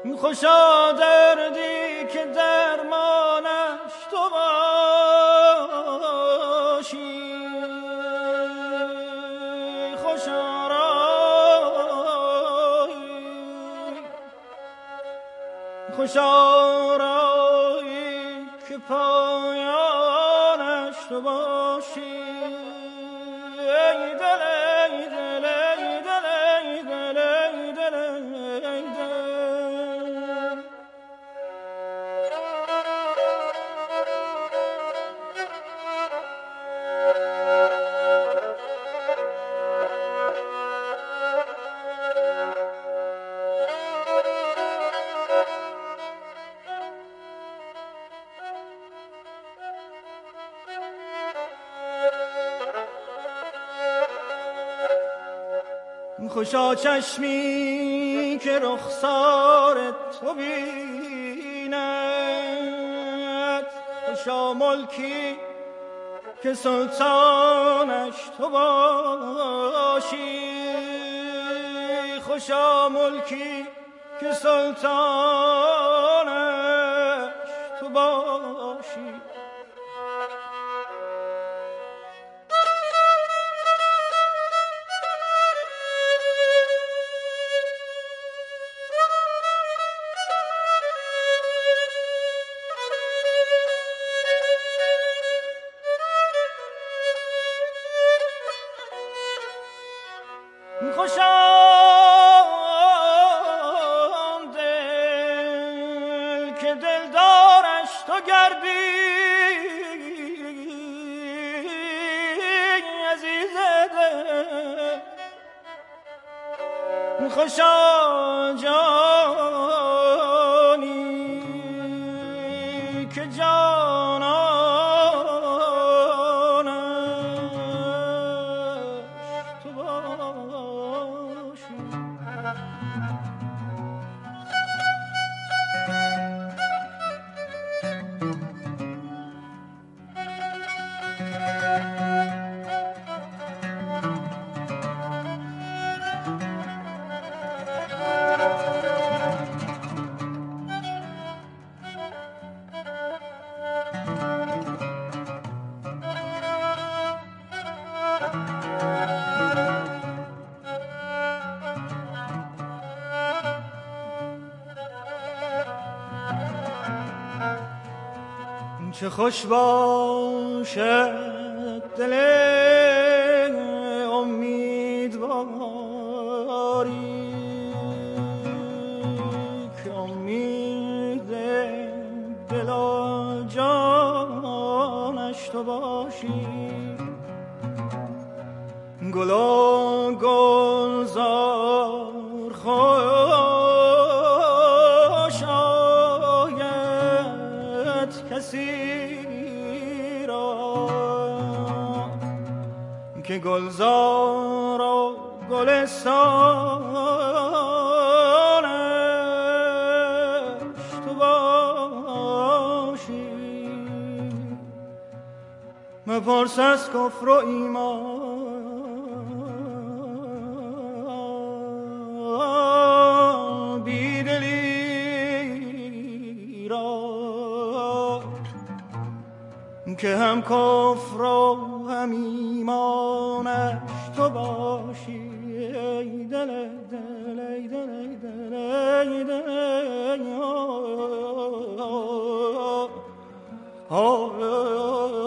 خوشا دردی که درمانش تو باشی، خوشا رایی، خوشا رایی که پایانش تو باشی. ای دل ای دل ای دل ای دل ای دل ای دل. خوشا چشمی که رخسار تو بیند، خوشا ملکی که سلطانش تو باشی، خوشا ملکی که سلطانش تو باشی. خوشم دل که دلدارش تو گردی، عزیز دل. خوشا جانی که جانانش تو باشی. چه خوش باشد دل امیدواری که امید دل و جانش تو باشی. گل و گلزار خوش آید کسی که گلزار و گلستانش تو باشی. مپرس از کفر و ایمان بیدلی را که هم کفر و هم ایمانش تو باشی. ای دل دل ای دل ای دل ای دل ای